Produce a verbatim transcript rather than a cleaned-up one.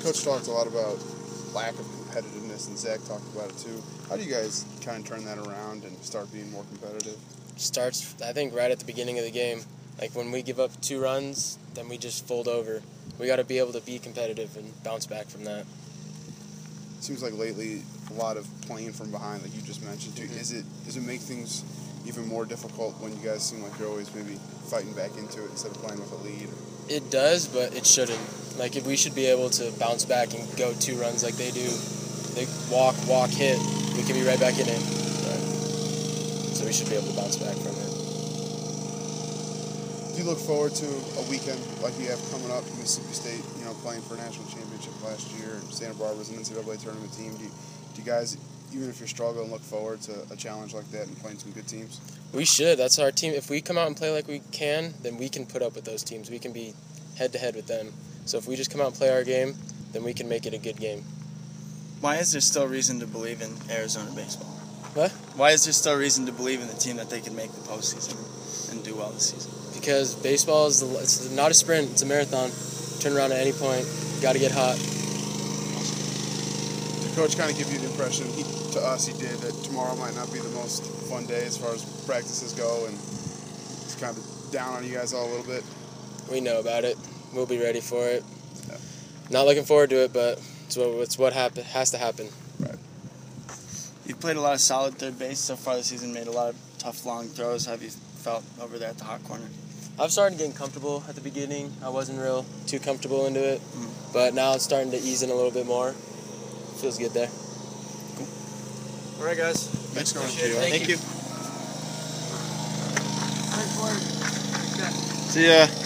Coach talked a lot about lack of competitiveness, and Zach talked about it too. How do you guys kind of turn that around and start being more competitive? Starts, I think, right at the beginning of the game. Like when we give up two runs, then we just fold over. We got to be able to be competitive and bounce back from that. Seems like lately a lot of playing from behind, like you just mentioned. Too. Mm-hmm. Is it does it make things even more difficult when you guys seem like you're always maybe fighting back into it instead of playing with a lead? It does, but it shouldn't. Like if we should be able to bounce back and go two runs like they do. They walk, walk, hit. We can be right back in it. Right. So we should be able to bounce back from it. Do you look forward to a weekend like you have coming up? Mississippi State, you know, playing for a national championship last year, and Santa Barbara's an N C double A tournament team. Do you, do you guys, even if you're struggling, look forward to a challenge like that and playing some good teams? We should. That's our team. If we come out and play like we can, then we can put up with those teams. We can be head-to-head with them. So if we just come out and play our game, then we can make it a good game. Why is there still reason to believe in Arizona baseball? What? Why is there still reason to believe in the team that they can make the postseason and do well this season? Because baseball is the, it's not a sprint, it's a marathon. Turn around at any point, got to get hot. Did Coach kind of give you the impression, he, to us he did, that tomorrow might not be the most fun day as far as practices go, and he's kind of down on you guys all a little bit? We know about it. We'll be ready for it. Yeah. Not looking forward to it, but it's what, it's what happen, has to happen. Right. You've played a lot of solid third base so far this season, made a lot of tough long throws. How have you felt over there at the hot corner? I've started getting comfortable at the beginning. I wasn't real too comfortable into it, mm. but now it's starting to ease in a little bit more. Feels good there. Cool. All right, guys. Thanks, Coach. Thank, Thank you. you. See ya.